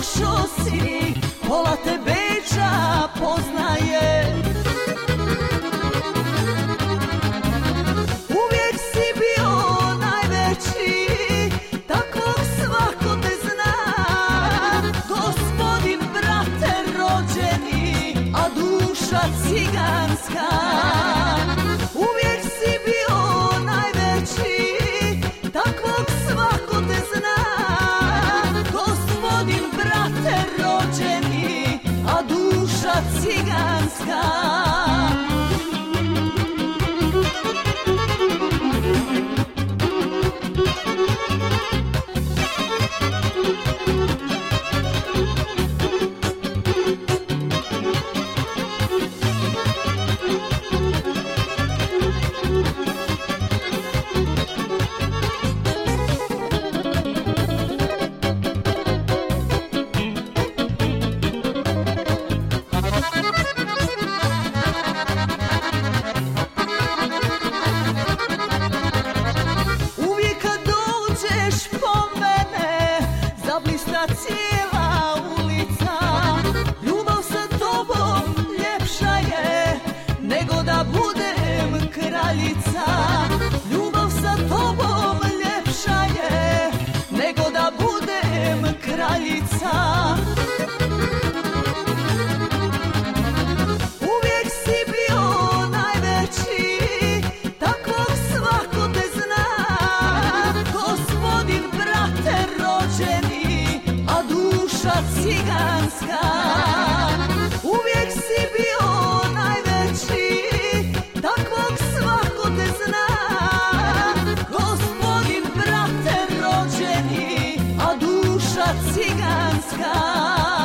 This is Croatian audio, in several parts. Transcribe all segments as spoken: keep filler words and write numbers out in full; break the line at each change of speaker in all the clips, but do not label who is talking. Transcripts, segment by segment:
došao si, pola te Beča poznaje. Uvijek si bio najveći, takvog svako te zna. Gospodin, brate rođeni, a duša ciganska. Uvijek si bio najveći, takvog svako te zna. Gospodin, brate rođeni, a duša ciganska. Zablista cijela ulica, ljubav sa tobom ljepša je nego da budem kraljica. Ljubav sa tobom ljepša je nego da budem kraljica. Uvijek si bio najveći, takvog svako te zna. Gospodin, brate rođeni, a duša ciganska. Uvijek si bio najveći, takvog svako te zna. Gospodin, brate rođeni, a duša ciganska.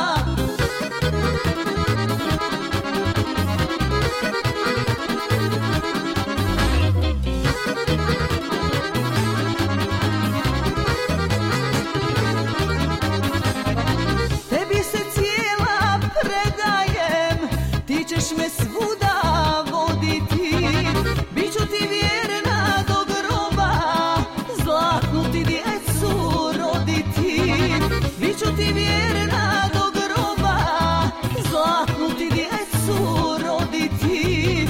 Ti ćeš me svuda voditi, bit ću ti vjerna do groba, zlatnu ti djecu roditi. Bit ću ti vjerna do groba, zlatnu ti djecu roditi.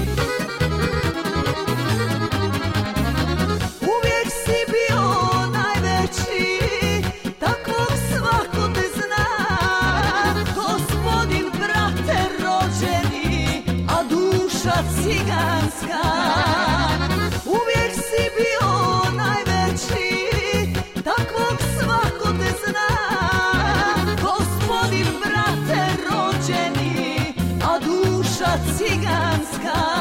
Uvijek si bio najveći, takvog svako te zna. Gospodin, brate rođeni, a duša ciganska. Uvijek si bio najveći, takvog svako te zna. Gospodin, brate rođeni, a duša ciganska.